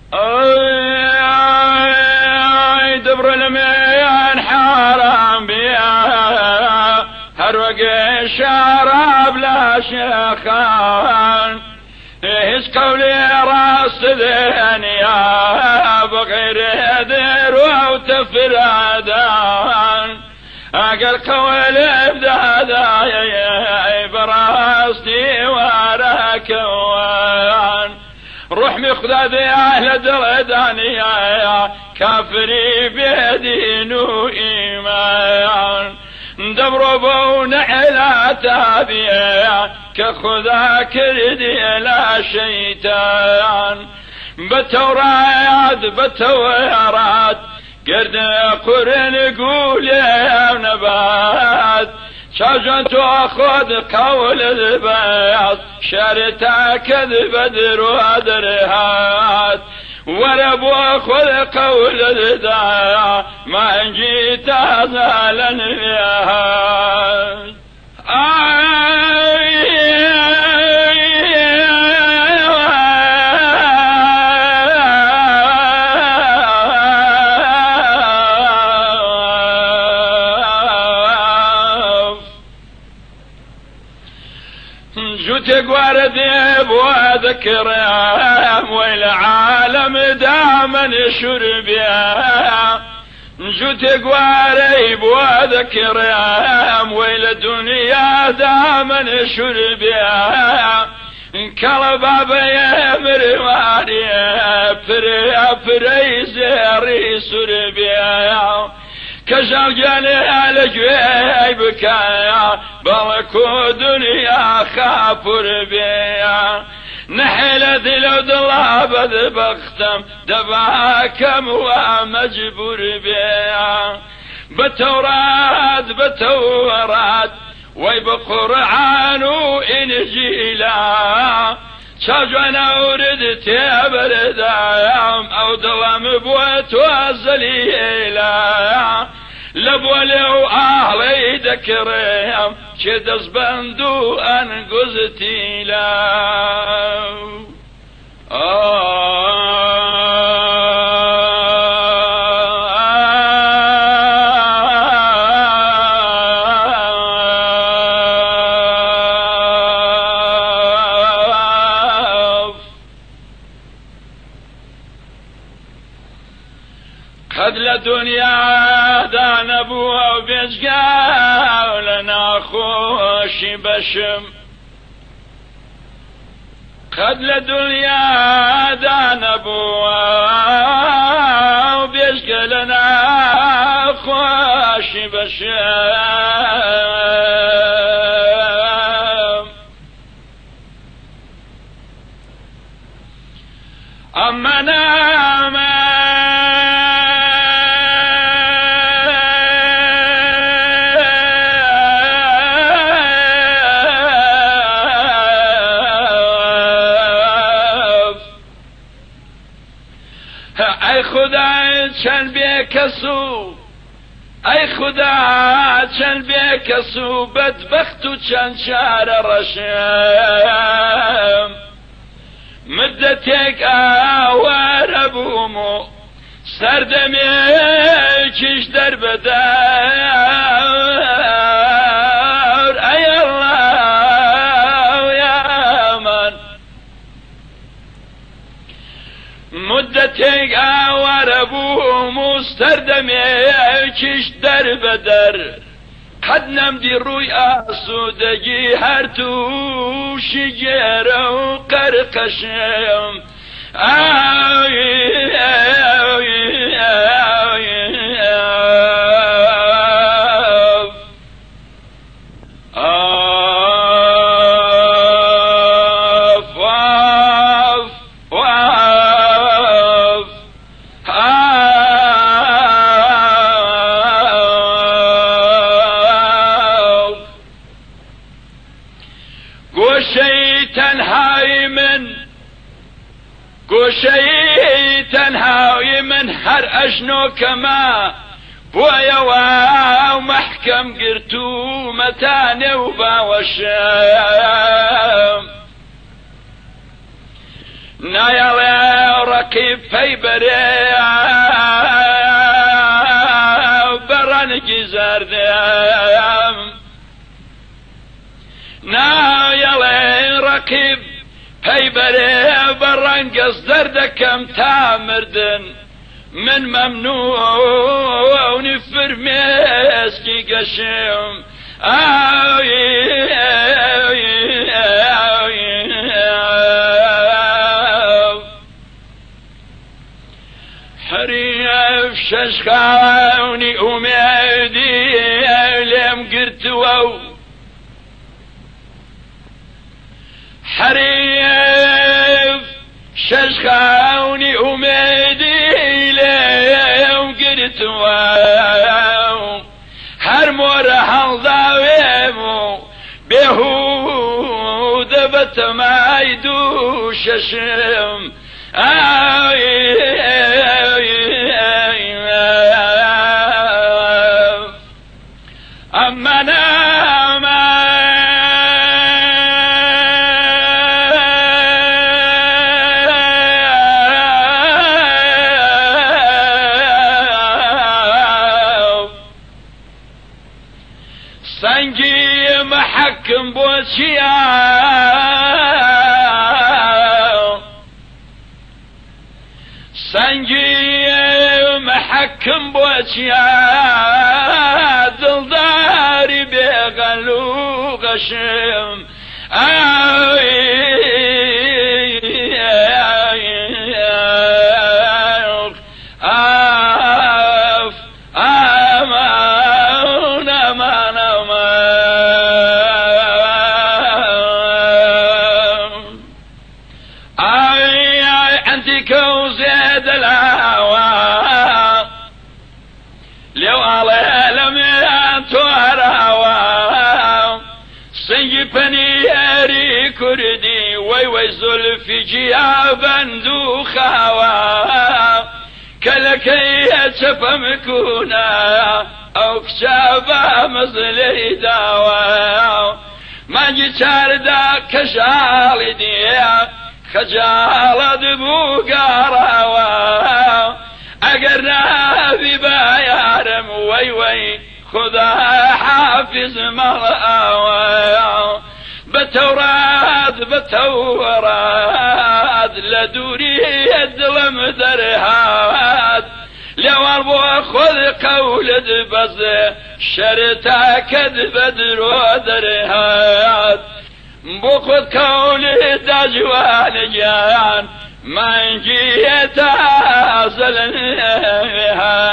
دبر الميان حرام بيا هروق الشراب لا شيخان هز قولي راس ذهنيا بغير هدر وتفرادان اقل قول بدادا براستي وراكوان روح مخداد يا اهل دردانيا كافري بدين وايمان دبروا بون على تابيا كخذا كردي لا شيطان بتورات قرد قرن قول يا نبات شجن تأخذ قول البياض شرتا كذب بدر ودرهات وربو أخذ قول الدايا ما جيت أزالا بيهات تقوار ذيب وذكر والعالم دائما شرب جوت قواريب وذكر والدنيا دائما شرب كالباب يمر واري فريزري سرب كشجني الجويب كايا بلكو دنيا خافر بيا نحل ذلو ضلاب بختم دباكم ومجبور بيا بتورات وبقرآن وإنجيلا شجنا ورد تبردايام او ظلم بوت وزليلا لبولو اهلي ذكريام شدز بندو انقزتي لا قد لدنيا دان ابوها وبيشقا ولنا خوش بشم قد لدنيا دان ابوها وبيشقا لنا خوش بشم اما نام ای خدا چند بیکسو ای خدا چند بیکسو بدبخت و چند شعر رشم مدتك آوار بومو سردمي كش در بدار ای الله يا من مدتك آوار بومو سردمي كش در بدر قد نمدي روي آسودگي هر تو شجره و قرقشم گوشهی تنهایی من هر اشنو کما بویا و محکم گرتو متانه و باوشم نایالی رقيب فيبري برنجي زردم نا يلي رقيب فيبري برنجز دردكم تامردن من ممنوع ونفر مسكي قشم حريف ششخاوني أميدي لم قرتوو حريف ششخاوني أميدي لم قرتوو هر مور حلضاويمو بهود بتمايدو ششم أما نام سنجي محكم بوشيا سنجي محكم بوشيا دلداري بغلو غشم كوزيد الهوى لو على لم تهروا سيبني ياري كردي وي زلفي جيابا دوخوا كلكي تفهمكونا او كشابا مزلي داوا ما جيتار دا كشالي ديا خجالت بوقاروا اقرنا في بايارم وي خدا حافظ مرأوا بتورات لدوري الدلم درهات لو اربو خذ قولد بز شرتا كذب درهات بخذ قولي دجوان جان ما نجيت أصل